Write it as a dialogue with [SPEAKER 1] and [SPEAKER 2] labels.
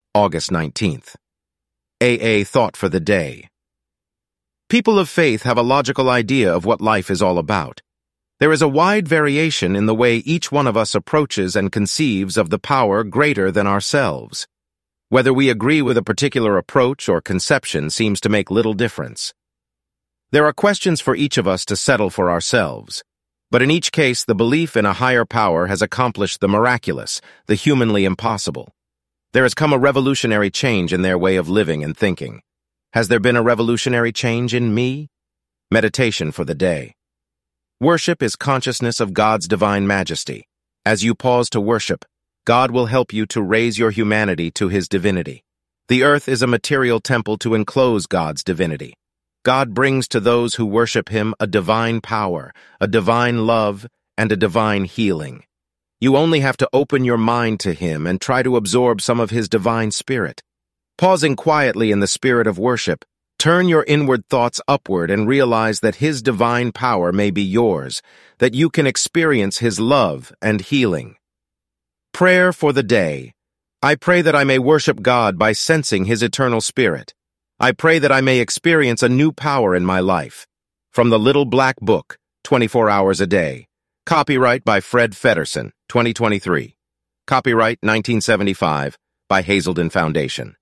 [SPEAKER 1] August 19th. AA Thought for the Day. People of faith have a logical idea of what life is all about. There is a wide variation in the way each one of us approaches and conceives of the power greater than ourselves. Whether we agree with a particular approach or conception seems to make little difference. There are questions for each of us to settle for ourselves, but in each case the belief in a higher power has accomplished the miraculous, the humanly impossible. There has come a revolutionary change in their way of living and thinking. Has there been a revolutionary change in me? Meditation for the day. Worship is consciousness of God's divine majesty. As you pause to worship, God will help you to raise your humanity to His divinity. The earth is a material temple to enclose God's divinity. God brings to those who worship Him a divine power, a divine love, and a divine healing. You only have to open your mind to Him and try to absorb some of His divine spirit. Pausing quietly in the spirit of worship, turn your inward thoughts upward and realize that His divine power may be yours, that you can experience His love and healing. Prayer for the day. I pray that I may worship God by sensing His eternal spirit. I pray that I may experience a new power in my life. From the Little Black Book, 24 Hours a Day. Copyright by Fred Feddersen, 2023. Copyright 1975 by Hazelden Foundation.